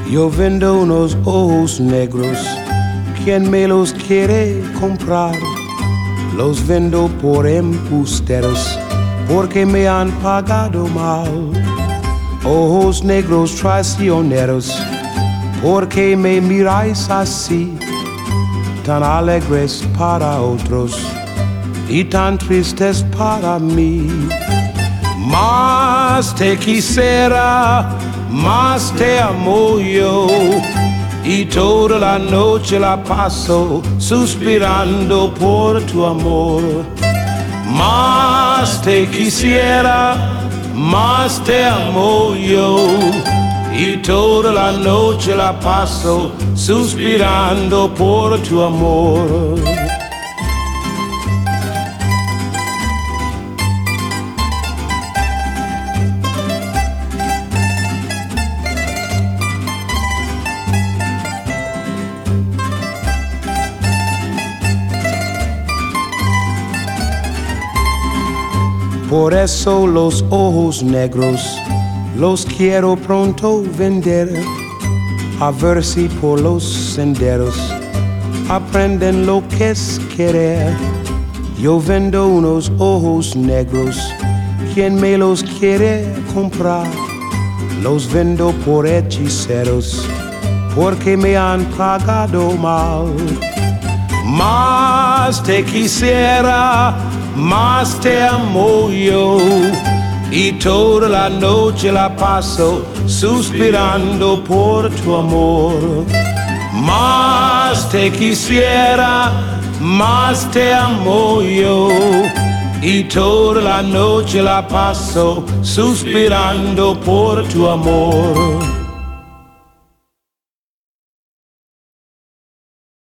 Yo vendo unos ojos negros, ¿quién me los quiere comprar? Los vendo por embusteros, porque me han pagado mal. Ojos negros traicioneros, ¿por qué me miráis así? Tan alegres para otros y tan tristes para mí. Más te quisiera, más te amo yo, y toda la noche la paso suspirando por tu amor. Más te quisiera, más te amo yo, y toda la noche la paso suspirando por tu amor. Por eso los ojos negros los quiero pronto vender, a ver si por los senderos aprenden lo que es querer. Yo vendo unos ojos negros, ¿quién me los quiere comprar? Los vendo por hechiceros, porque me han pagado mal. Más te quisiera, más te amo yo, y toda la noche la paso suspirando por tu amor. Más te quisiera, más te amo yo, y toda la noche la paso suspirando por tu amor.